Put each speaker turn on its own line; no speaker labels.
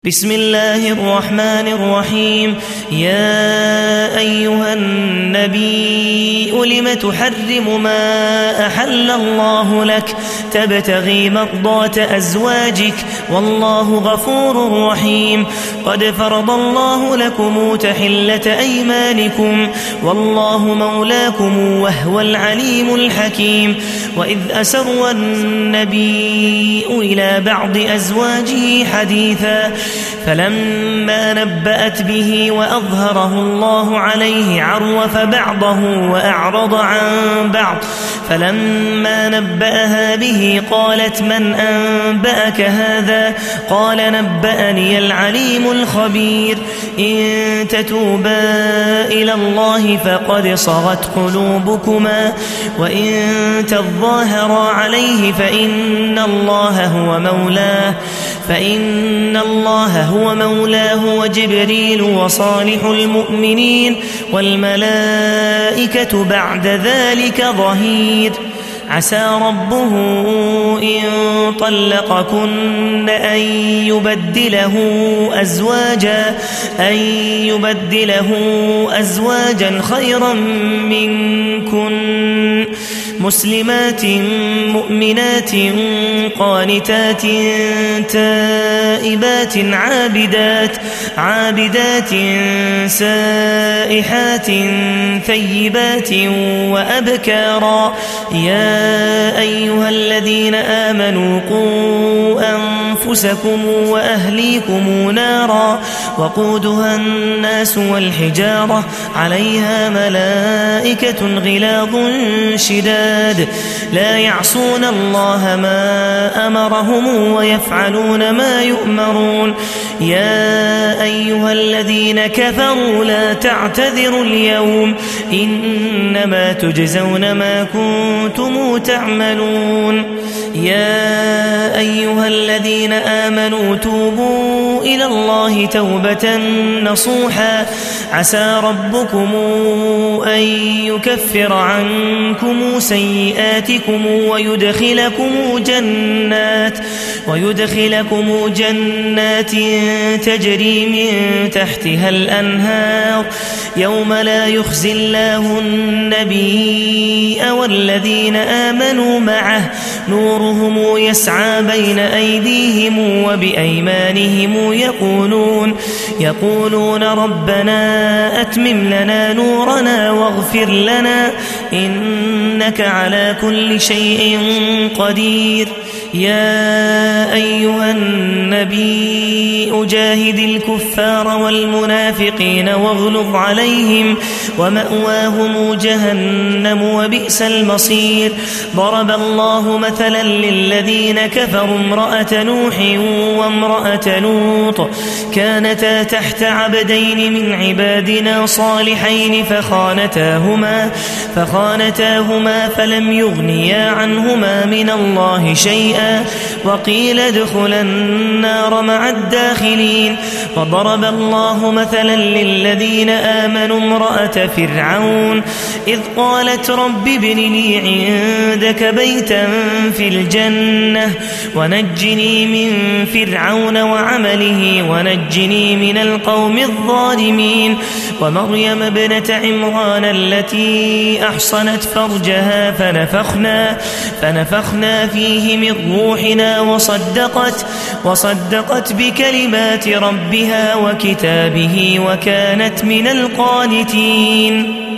بسم الله الرحمن الرحيم. يا أيها النبي لم تحرم ما أحل الله لك تبتغي مرضات أزواجك والله غفور رحيم. قد فرض الله لكم تحلة أيمانكم والله مولاكم وهو العليم الحكيم. وإذ أسر النبي إلى بعض أزواجه حديثا فلما نبأت به وأظهره الله عليه عرف بعضه وأعرض عن بعض فلما نبأها به قالت من أنبأك هذا قال نبأني العليم الخبير. إن تتوبا إلى الله فقد صغت قلوبكما وإن تظاهرا عليه فإن الله هو مولاه وجبريل وصالح المؤمنين والملائكة بعد ذلك ظهير. عسى ربه إن طلقكن أن يبدله أزواجا خيرا منكن مسلمات مؤمنات قانتات تائبات عابدات سائحات ثيبات وأبكارا. يا أيها الذين آمنوا قوا أنفسكم وأهليكم نارا وقودها الناس والحجارة عليها ملائكة غلاظ شداد لا يعصون الله ما أمرهم ويفعلون ما يؤمرون. يا أيها الذين كفروا لا تعتذروا اليوم إنما تجزون ما كنتم تعملون. يا أيها الذين آمنوا توبوا إلى الله توبة نصوحا عسى ربكم أن يكفر عنكم سيئاتكم ويدخلكم جنات تجري من تحتها الأنهار يوم لا يخزي الله النبي والذين آمنوا معه نورهم يسعى بين أيديهم وبأيمانهم يقولون ربنا أتمم لنا نورنا واغفر لنا إنك على كل شيء قدير. يا أيها النبي جاهد الكفار والمنافقين واغلظ عليهم ومأواهم جهنم وبئس المصير. ضرب الله مثلا للذين كفروا امرأة نوح وامرأة لوط كانتا تحت عبدين من عبادنا صالحين فخانتاهما فلم يغنيا عنهما من الله شيئا وقيل ادخلا النار مع الداخلين. وضرب الله مثلا للذين آمنوا امرأة فرعون إذ قالت رب ابن لي عندك بيتا في الجنة ونجني من فرعون وعمله ونجني من القوم الظالمين. ومريم ابنة عمران التي أحصنت فرجها فنفخنا فيه من روحنا وصدقت بكلمات ربها وكتابه وكانت من القانتين.